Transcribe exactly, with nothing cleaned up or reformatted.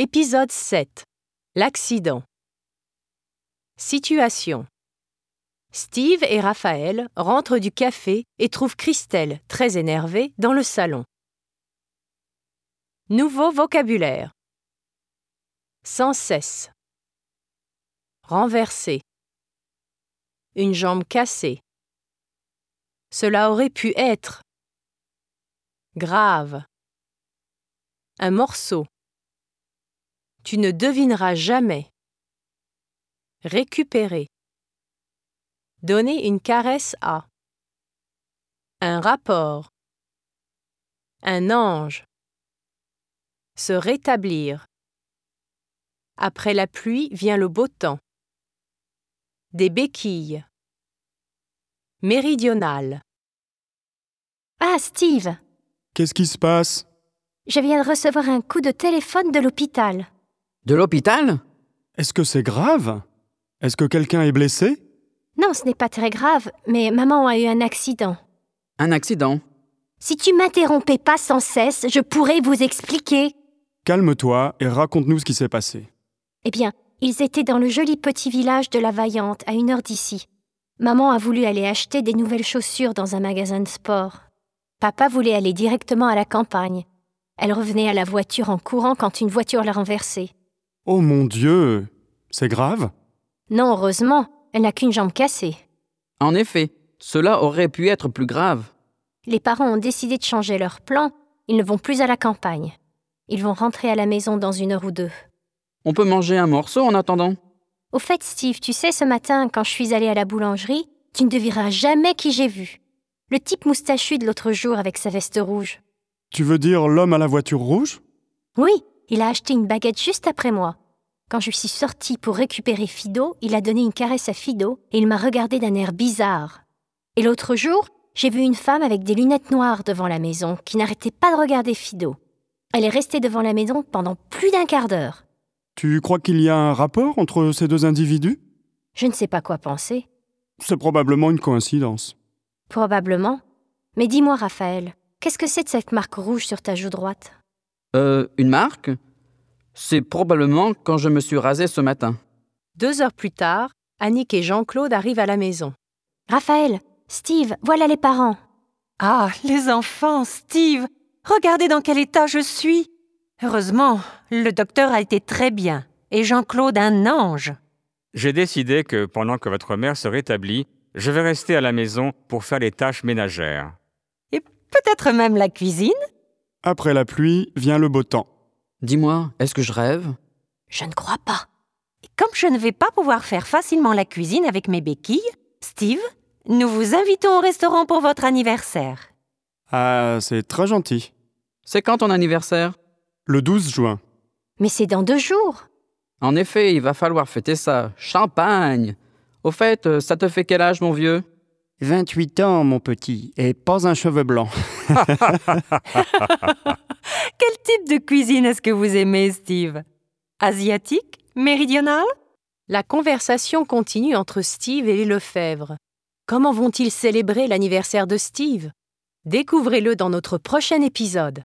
Épisode sept. L'accident. Situation. Steve et Raphaël rentrent du café et trouvent Christelle, très énervée, dans le salon. Nouveau vocabulaire. Sans cesse. Renversé. Une jambe cassée. Cela aurait pu être. Grave. Un morceau. Tu ne devineras jamais. Récupérer. Donner une caresse à. Un rapport. Un ange. Se rétablir. Après la pluie vient le beau temps. Des béquilles. Méridional. Ah, Steve, Qu'est-ce qui se passe? je viens de recevoir un coup de téléphone de l'hôpital. De l'hôpital? Est-ce que c'est grave? Est-ce que quelqu'un est blessé? Non, ce n'est pas très grave, mais maman a eu un accident. Un accident? Si tu m'interrompais pas sans cesse, je pourrais vous expliquer. Calme-toi et raconte-nous ce qui s'est passé. Eh bien, ils étaient dans le joli petit village de la Vaillante, à une heure d'ici. Maman a voulu aller acheter des nouvelles chaussures dans un magasin de sport. Papa voulait aller directement à la campagne. Elle revenait à la voiture en courant quand une voiture l'a renversée. Oh mon Dieu! C'est grave? Non, heureusement, elle n'a qu'une jambe cassée. En effet, cela aurait pu être plus grave. Les parents ont décidé de changer leur plan. Ils ne vont plus à la campagne. Ils vont rentrer à la maison dans une heure ou deux. On peut manger un morceau en attendant? Au fait, Steve, tu sais, ce matin, quand je suis allée à la boulangerie, tu ne devineras jamais qui j'ai vu. Le type moustachu de l'autre jour avec sa veste rouge. Tu veux dire l'homme à la voiture rouge? Oui, il a acheté une baguette juste après moi. Quand je suis sortie pour récupérer Fido, il a donné une caresse à Fido et il m'a regardé d'un air bizarre. Et l'autre jour, j'ai vu une femme avec des lunettes noires devant la maison qui n'arrêtait pas de regarder Fido. Elle est restée devant la maison pendant plus d'un quart d'heure. Tu crois qu'il y a un rapport entre ces deux individus? Je ne sais pas quoi penser. C'est probablement une coïncidence. Probablement. Mais dis-moi, Raphaël, qu'est-ce que c'est de cette marque rouge sur ta joue droite? Euh, une marque? C'est probablement quand je me suis rasé ce matin. Deux heures plus tard, Annick et Jean-Claude arrivent à la maison. Raphaël, Steve, voilà les parents. Ah, les enfants, Steve, regardez dans quel état je suis. Heureusement, le docteur a été très bien, et Jean-Claude un ange. J'ai décidé que pendant que votre mère se rétablit, je vais rester à la maison pour faire les tâches ménagères. Et peut-être même la cuisine. Après la pluie vient le beau temps. Dis-moi, est-ce que je rêve? Je ne crois pas. Et comme je ne vais pas pouvoir faire facilement la cuisine avec mes béquilles, Steve, nous vous invitons au restaurant pour votre anniversaire. Ah, c'est très gentil. C'est quand ton anniversaire? Le douze juin. Mais c'est dans deux jours. En effet, il va falloir fêter ça. Champagne! Au fait, euh, ça te fait quel âge, mon vieux? vingt-huit ans, mon petit, et pas un cheveu blanc. Quel type de cuisine est-ce que vous aimez, Steve? Asiatique? Méridionale? La conversation continue entre Steve et les Lefebvre. Comment vont-ils célébrer l'anniversaire de Steve? Découvrez-le dans notre prochain épisode.